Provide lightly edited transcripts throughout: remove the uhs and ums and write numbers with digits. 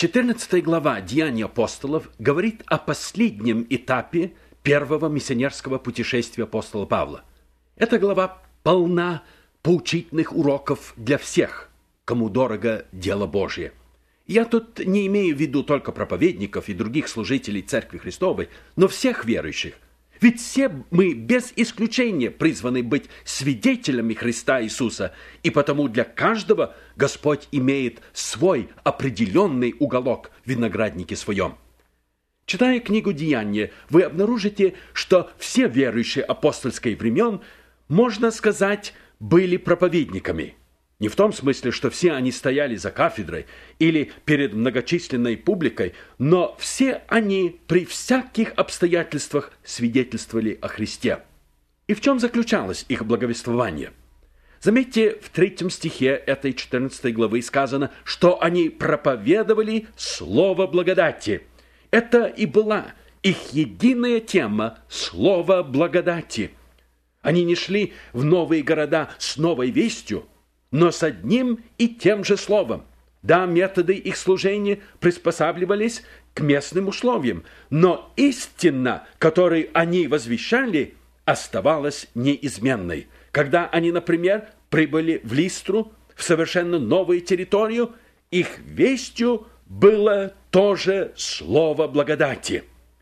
14 глава «Деяний апостолов» говорит о последнем этапе первого миссионерского путешествия апостола Павла. Эта глава полна поучительных уроков для всех, кому дорого дело Божье. Я тут не имею в виду только проповедников и других служителей Церкви Христовой, но всех верующих. Ведь все мы без исключения призваны быть свидетелями Христа Иисуса, и потому для каждого Господь имеет свой определенный уголок в винограднике своем. Читая книгу «Деяния», вы обнаружите, что все верующие апостольских времен, можно сказать, были проповедниками. Не в том смысле, что все они стояли за кафедрой или перед многочисленной публикой, но все они при всяких обстоятельствах свидетельствовали о Христе. И в чем заключалось их благовествование? Заметьте, в 3 стихе этой 14 главы сказано, что они проповедовали Слово благодати. Это и была их единая тема – Слово благодати. Они не шли в новые города с новой вестью, но с одним и тем же словом. Да, методы их служения приспосабливались к местным условиям, но истина, которую они возвещали, оставалась неизменной. Когда они, например, прибыли в Листру, в совершенно новую территорию, их вестью было тоже слово благодати.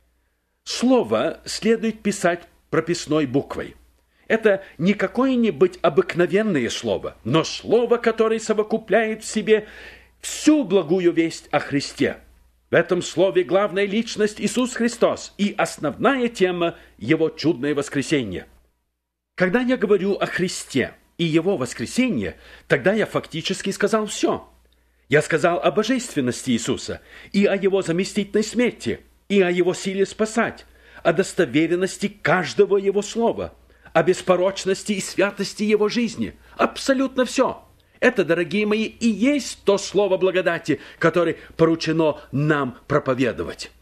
Слово следует писать прописной буквой. Это не какое-нибудь обыкновенное слово, но слово, которое совокупляет в себе всю благую весть о Христе. В этом слове главная личность Иисус Христос и основная тема Его чудное воскресение. Когда я говорю о Христе и Его воскресении, тогда я фактически сказал все. Я сказал о божественности Иисуса и о Его заместительной смерти, и о Его силе спасать, о достоверенности каждого Его слова, о беспорочности и святости Его жизни. Абсолютно все. Это, дорогие мои, и есть то слово благодати, которое поручено нам проповедовать.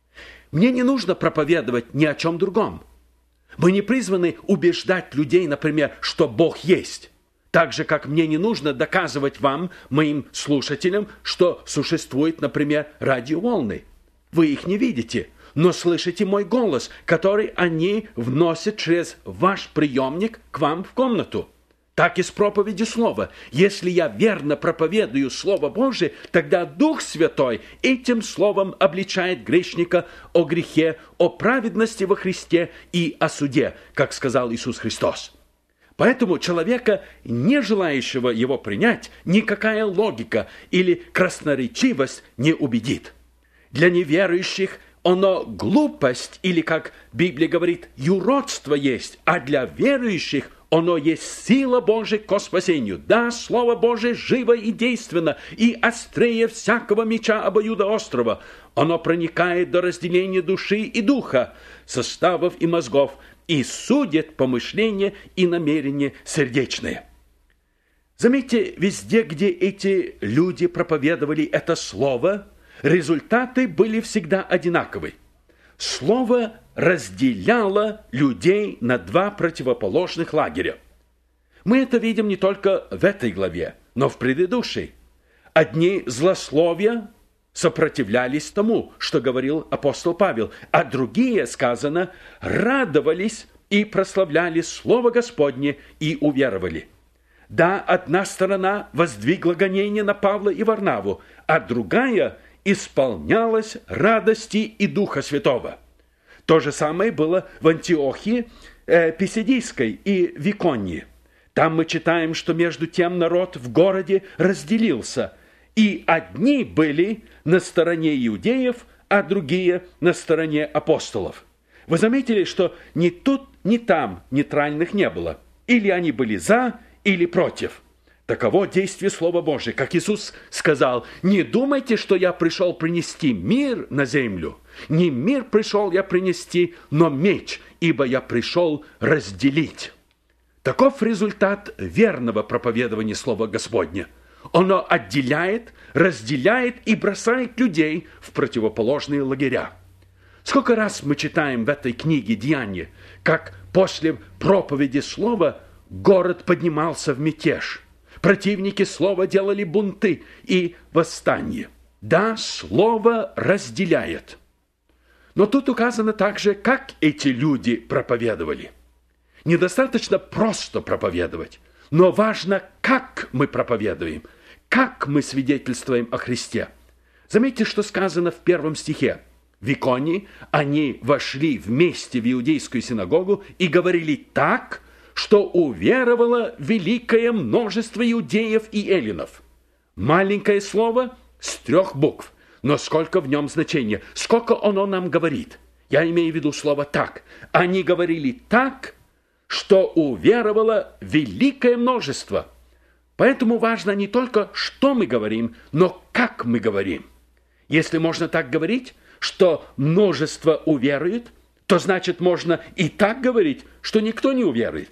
Мне не нужно проповедовать ни о чем другом. Мы не призваны убеждать людей, например, что Бог есть. Так же, как мне не нужно доказывать вам, моим слушателям, что существует, например, радиоволны. Вы их не видите, но слышите мой голос, который они вносят через ваш приемник к вам в комнату. Так и с проповедью слова. Если я верно проповедую Слово Божие, тогда Дух Святой этим словом обличает грешника о грехе, о праведности во Христе и о суде, как сказал Иисус Христос. Поэтому человека, не желающего его принять, никакая логика или красноречивость не убедит. Для неверующих оно глупость или, как Библия говорит, юродство есть, а для верующих оно есть сила Божия ко спасению. Да, Слово Божие живо и действенно, и острее всякого меча обоюдоострого. Оно проникает до разделения души и духа, составов и мозгов, и судит помышления и намерения сердечные. Заметьте, везде, где эти люди проповедовали это слово, результаты были всегда одинаковы. Слово разделяло людей на два противоположных лагеря. Мы это видим не только в этой главе, но в предыдущей. Одни злословия сопротивлялись тому, что говорил апостол Павел, а другие, сказано, радовались и прославляли Слово Господне и уверовали. Да, одна сторона воздвигла гонение на Павла и Варнаву, а другая исполнялась радости и Духа Святого. То же самое было в Антиохии Писидийской и в Иконии. Там мы читаем, что между тем народ в городе разделился, и одни были на стороне иудеев, а другие на стороне апостолов. Вы заметили, что ни тут, ни там нейтральных не было. Или они были за, или против. Таково действие Слова Божия. Как Иисус сказал: «Не думайте, что я пришел принести мир на землю. Не мир пришел я принести, но меч, ибо я пришел разделить». Таков результат верного проповедования Слова Господня. Оно отделяет, разделяет и бросает людей в противоположные лагеря. Сколько раз мы читаем в этой книге «Деяния», как после проповеди Слова город поднимался в мятеж. Противники Слова делали бунты и восстания. Да, слово разделяет. Но тут указано также, как эти люди проповедовали. Недостаточно просто проповедовать, но важно, как мы проповедуем, как мы свидетельствуем о Христе. Заметьте, что сказано в 1 стихе. В Иконии они вошли вместе в иудейскую синагогу и говорили так, что уверовало великое множество иудеев и эллинов. Маленькое слово с 3 букв, но сколько в нем значения, сколько оно нам говорит. Я имею в виду слово «так». Они говорили так, что уверовало великое множество. Поэтому важно не только, что мы говорим, но как мы говорим. Если можно так говорить, что множество уверует, то значит можно и так говорить, что никто не уверует.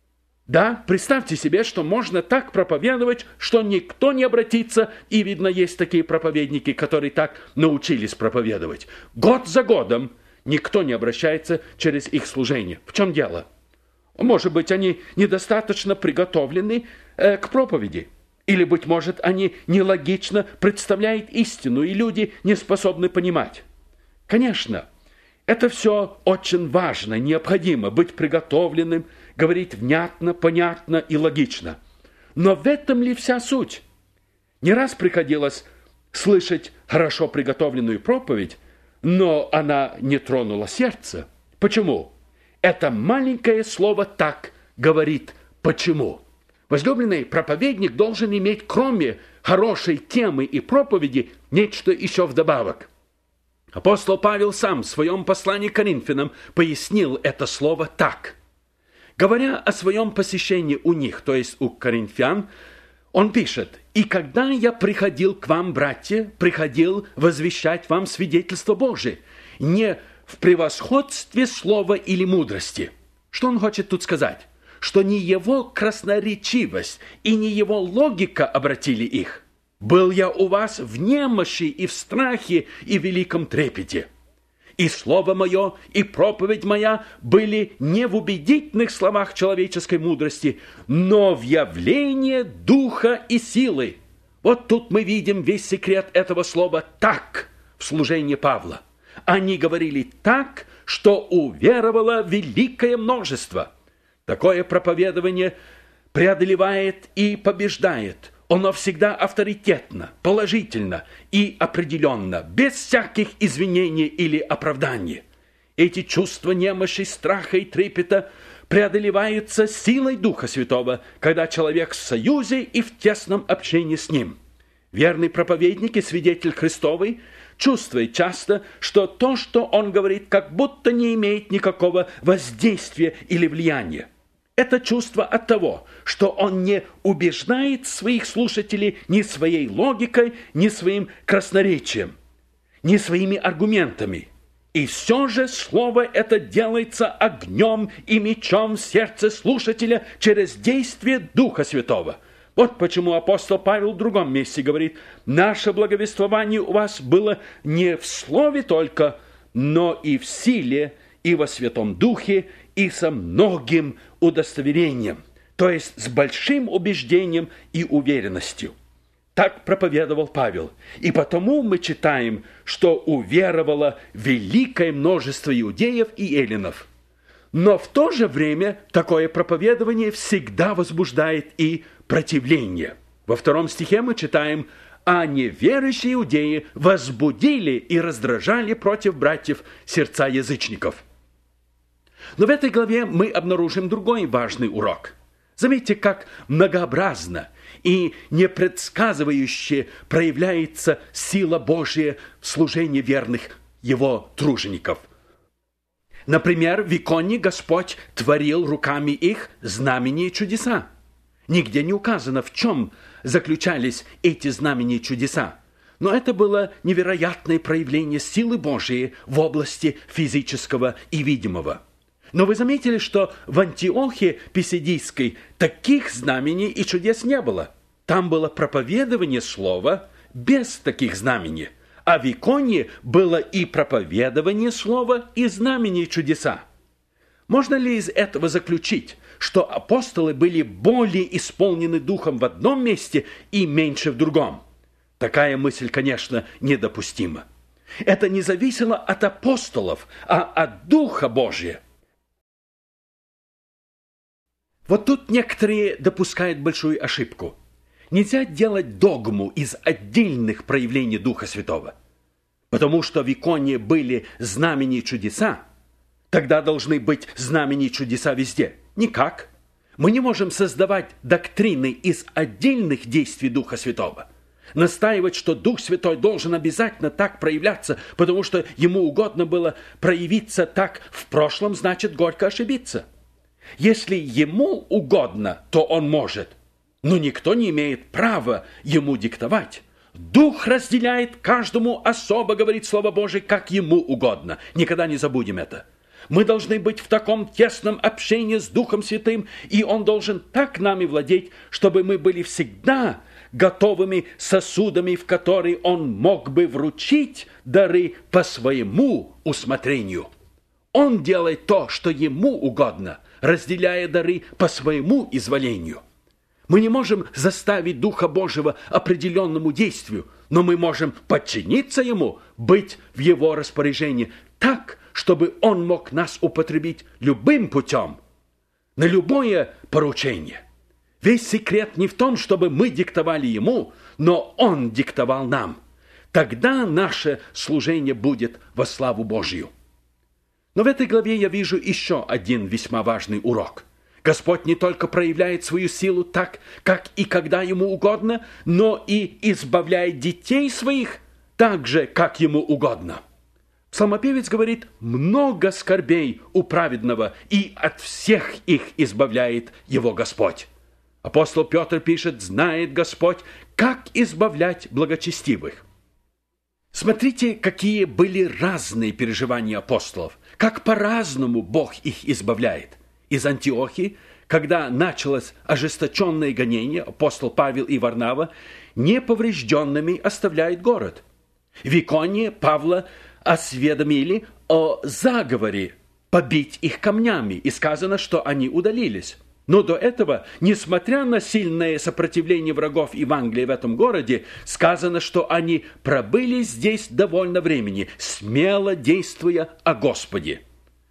Да, представьте себе, что можно так проповедовать, что никто не обратится, и, видно, есть такие проповедники, которые так научились проповедовать. Год за годом никто не обращается через их служение. В чем дело? Может быть, они недостаточно приготовлены к проповеди. Или, быть может, они нелогично представляют истину, и люди не способны понимать. Конечно, это все очень важно, необходимо быть приготовленным, говорить внятно, понятно и логично. Но в этом ли вся суть? Не раз приходилось слышать хорошо приготовленную проповедь, но она не тронула сердце. Почему? Это маленькое слово «так» говорит «почему». Возлюбленный проповедник должен иметь, кроме хорошей темы и проповеди, нечто еще вдобавок. Апостол Павел сам в своем послании к Коринфянам пояснил это слово «так». Говоря о своем посещении у них, то есть у коринфян, он пишет: «И когда я приходил к вам, братья, приходил возвещать вам свидетельство Божие, не в превосходстве слова или мудрости». Что он хочет тут сказать? Что не его красноречивость и не его логика обратили их. «Был я у вас в немощи и в страхе и в великом трепете. И слово мое, и проповедь моя были не в убедительных словах человеческой мудрости, но в явлении духа и силы». Вот тут мы видим весь секрет этого слова «так» в служении Павла. Они говорили так, что уверовало великое множество. Такое проповедование преодолевает и побеждает. Оно всегда авторитетно, положительно и определенно, без всяких извинений или оправданий. Эти чувства немощи, страха и трепета преодолеваются силой Духа Святого, когда человек в союзе и в тесном общении с Ним. Верный проповедник и свидетель Христовый чувствует часто, что то, что он говорит, как будто не имеет никакого воздействия или влияния. Это чувство от того, что он не убеждает своих слушателей ни своей логикой, ни своим красноречием, ни своими аргументами. И все же слово это делается огнем и мечом в сердце слушателя через действие Духа Святого. Вот почему апостол Павел в другом месте говорит: «Наше благовествование у вас было не в слове только, но и в силе, и во Святом Духе, и со многим удостоверением», то есть с большим убеждением и уверенностью. Так проповедовал Павел. И потому мы читаем, что уверовало великое множество иудеев и эллинов. Но в то же время такое проповедование всегда возбуждает и противление. Во 2 стихе мы читаем: «А неверующие иудеи возбудили и раздражали против братьев сердца язычников». Но в этой главе мы обнаружим другой важный урок. Заметьте, как многообразно и непредсказывающе проявляется сила Божия в служении верных Его тружеников. Например, в Иконии Господь творил руками их знамения и чудеса. Нигде не указано, в чем заключались эти знамения и чудеса. Но это было невероятное проявление силы Божией в области физического и видимого. Но вы заметили, что в Антиохии Писидийской таких знамений и чудес не было. Там было проповедование слова без таких знамений. А в Иконии было и проповедование слова, и знамения и чудеса. Можно ли из этого заключить, что апостолы были более исполнены духом в одном месте и меньше в другом? Такая мысль, конечно, недопустима. Это не зависело от апостолов, а от Духа Божия. Вот тут некоторые допускают большую ошибку. Нельзя делать догму из отдельных проявлений Духа Святого. Потому что в иконе были знамения и чудеса, тогда должны быть знамения и чудеса везде. Никак. Мы не можем создавать доктрины из отдельных действий Духа Святого. Настаивать, что Дух Святой должен обязательно так проявляться, потому что ему угодно было проявиться так в прошлом, значит горько ошибиться. Если ему угодно, то он может, но никто не имеет права ему диктовать. Дух разделяет каждому особо, говорит Слово Божие, как ему угодно. Никогда не забудем это. Мы должны быть в таком тесном общении с Духом Святым, и Он должен так нами владеть, чтобы мы были всегда готовыми сосудами, в которые Он мог бы вручить дары по своему усмотрению. Он делает то, что ему угодно, разделяя дары по своему изволению. Мы не можем заставить Духа Божьего определенному действию, но мы можем подчиниться Ему, быть в Его распоряжении так, чтобы Он мог нас употребить любым путем, на любое поручение. Весь секрет не в том, чтобы мы диктовали Ему, но Он диктовал нам. Тогда наше служение будет во славу Божью. Но в этой главе я вижу еще один весьма важный урок. Господь не только проявляет свою силу так, как и когда Ему угодно, но и избавляет детей своих так же, как Ему угодно. Псалмопевец говорит: «Много скорбей у праведного, и от всех их избавляет его Господь». Апостол Петр пишет: «Знает Господь, как избавлять благочестивых». Смотрите, какие были разные переживания апостолов, как по-разному Бог их избавляет. Из Антиохии, когда началось ожесточенное гонение, апостол Павел и Варнава неповрежденными оставляют город. В Иконии Павла осведомили о заговоре побить их камнями, и сказано, что они удалились. Но до этого, несмотря на сильное сопротивление врагов Евангелия в этом городе, сказано, что они пробыли здесь довольно времени, смело действуя о Господе.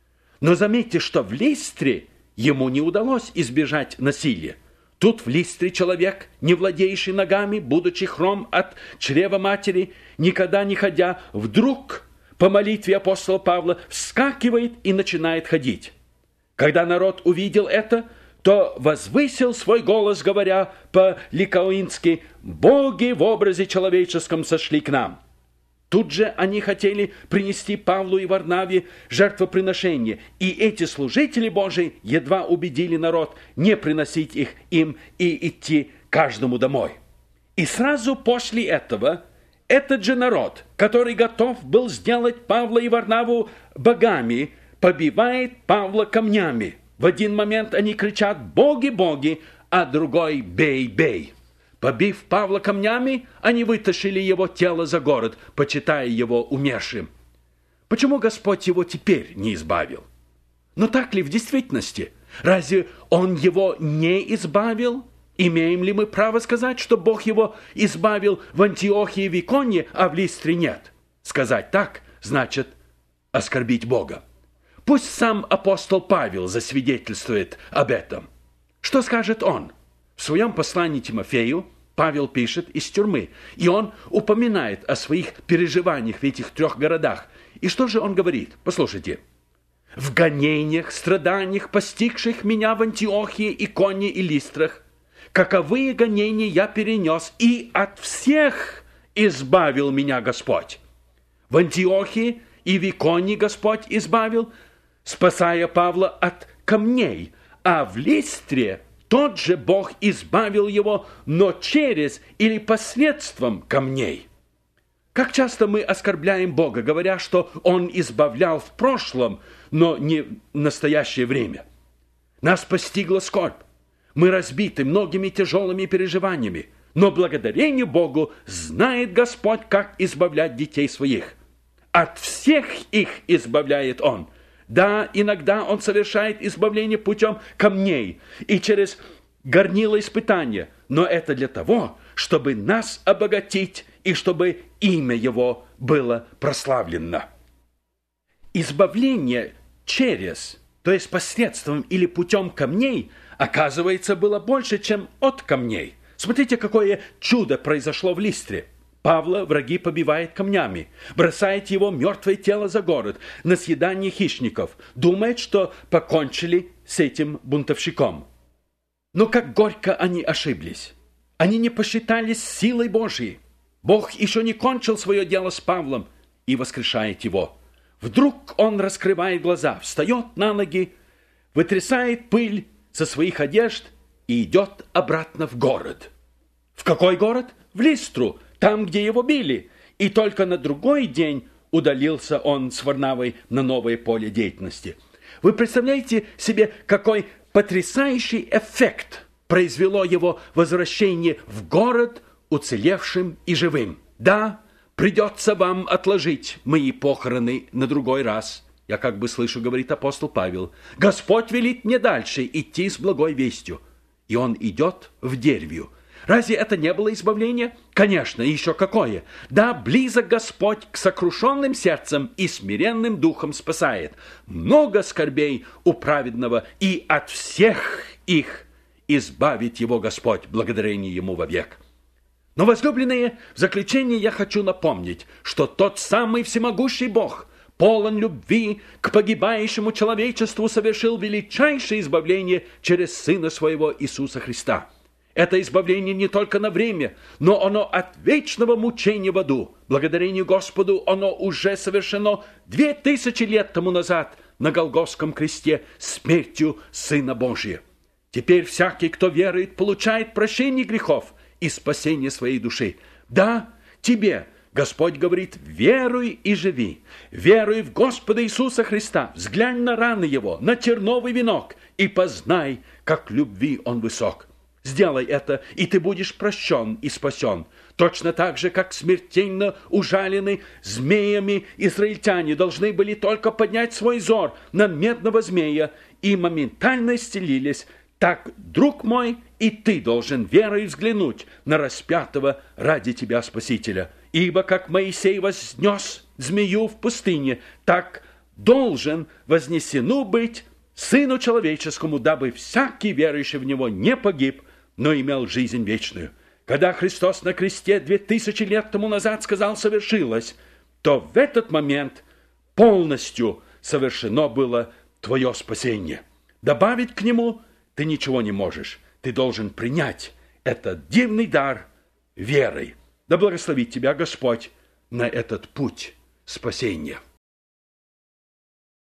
Но заметьте, что в Листре ему не удалось избежать насилия. Тут в Листре человек, не владеющий ногами, будучи хром от чрева матери, никогда не ходя, вдруг по молитве апостола Павла вскакивает и начинает ходить. Когда народ увидел это, то возвысил свой голос, говоря по-ликаонски: «Боги в образе человеческом сошли к нам». Тут же они хотели принести Павлу и Варнаве жертвоприношение, и эти служители Божии едва убедили народ не приносить их им и идти каждому домой. И сразу после этого этот же народ, который готов был сделать Павла и Варнаву богами, побивает Павла камнями. В один момент они кричат: «Боги, боги!», а другой: «Бей, бей!». Побив Павла камнями, они вытащили его тело за город, почитая его умершим. Почему Господь его теперь не избавил? Но так ли в действительности? Разве Он его не избавил? Имеем ли мы право сказать, что Бог его избавил в Антиохии и в Иконии, а в Листре нет? Сказать так значит оскорбить Бога. Пусть сам апостол Павел засвидетельствует об этом. Что скажет он? В своем послании Тимофею Павел пишет из тюрьмы, и он упоминает о своих переживаниях в этих 3 городах. И что же он говорит? Послушайте. «В гонениях, страданиях, постигших меня в Антиохии, Иконии и Листрах, каковые гонения я перенес, и от всех избавил меня Господь. В Антиохии и в Иконии Господь избавил, спасая Павла от камней, а в Листре тот же Бог избавил его, но через или посредством камней». Как часто мы оскорбляем Бога, говоря, что Он избавлял в прошлом, но не в настоящее время. Нас постигла скорбь. Мы разбиты многими тяжелыми переживаниями, но благодарение Богу знает Господь, как избавлять детей своих. От всех их избавляет Он. Да, иногда Он совершает избавление путем камней и через горнило испытания, но это для того, чтобы нас обогатить и чтобы имя Его было прославлено. Избавление через, то есть посредством или путем камней, оказывается, было больше, чем от камней. Смотрите, какое чудо произошло в Листре. Павла враги побивают камнями, бросает его мертвое тело за город на съедание хищников, думает, что покончили с этим бунтовщиком. Но как горько они ошиблись. Они не посчитались силой Божьей. Бог еще не кончил свое дело с Павлом и воскрешает его. Вдруг он раскрывает глаза, встает на ноги, вытрясает пыль со своих одежд и идет обратно в город. В какой город? В Листру, там, где его били. И только на другой день удалился он с Варнавой на новое поле деятельности. Вы представляете себе, какой потрясающий эффект произвело его возвращение в город уцелевшим и живым? Да, придется вам отложить мои похороны на другой раз. Я как бы слышу, говорит апостол Павел. Господь велит мне дальше идти с благой вестью. И он идет в Дервию. Разве это не было избавление? Конечно, еще какое. Да, близок Господь к сокрушенным сердцам и смиренным духом спасает. Много скорбей у праведного, и от всех их избавит его Господь, благодарение ему вовек. Но, возлюбленные, в заключение я хочу напомнить, что тот самый всемогущий Бог, полон любви к погибающему человечеству, совершил величайшее избавление через Сына Своего Иисуса Христа. Это избавление не только на время, но оно от вечного мучения в аду. Благодарение Господу оно уже совершено 2000 лет тому назад на Голгофском кресте смертью Сына Божия. Теперь всякий, кто верует, получает прощение грехов и спасение своей души. Да, тебе, Господь говорит, веруй и живи. Веруй в Господа Иисуса Христа, взглянь на раны Его, на терновый венок, и познай, как любви Он высок. Сделай это, и ты будешь прощен и спасен. Точно так же, как смертельно ужалены змеями израильтяне должны были только поднять свой взор на медного змея и моментально исцелились, так, друг мой, и ты должен верой взглянуть на распятого ради тебя Спасителя. Ибо как Моисей вознес змею в пустыне, так должен вознесену быть Сыну Человеческому, дабы всякий верующий в Него не погиб, но имел жизнь вечную. Когда Христос на кресте 2000 лет тому назад сказал «совершилось», то в этот момент полностью совершено было твое спасение. Добавить к нему ты ничего не можешь. Ты должен принять этот дивный дар верой. Да благословит тебя Господь на этот путь спасения.